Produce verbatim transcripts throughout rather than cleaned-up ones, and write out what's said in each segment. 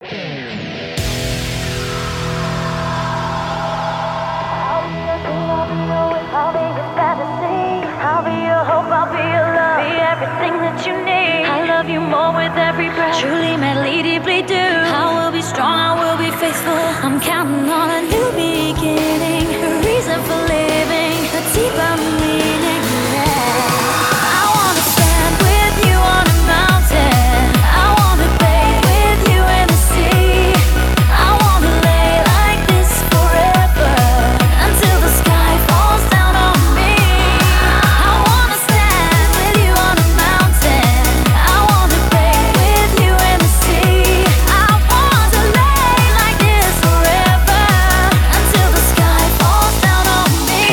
Everything that you need, I love you more with every breath. Truly, madly, deeply do. I will be strong, I will be faithful. I'm counting on a new beginning, a reason for living, a deeper meaning. Yeah. I wanna stand with you on a mountain. I wanna bathe with you in the sea. I wanna lay like this forever until the sky falls down on me. I wanna stand with you on a mountain. I wanna bathe with you in the sea. I want to lay like this forever until the sky falls down on me.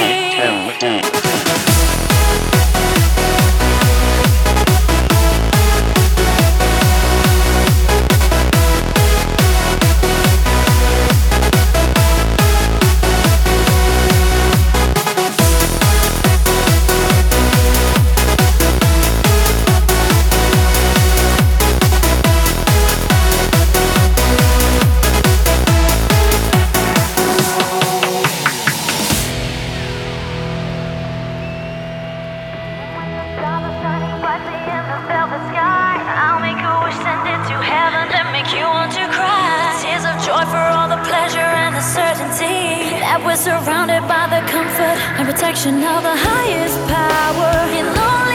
Stars shining brightly in the velvet sky. I'll make a wish, send it to heaven, then make you want to cry. Tears of joy for all the pleasure and the certainty that we're surrounded by the comfort and protection of the highest power. In all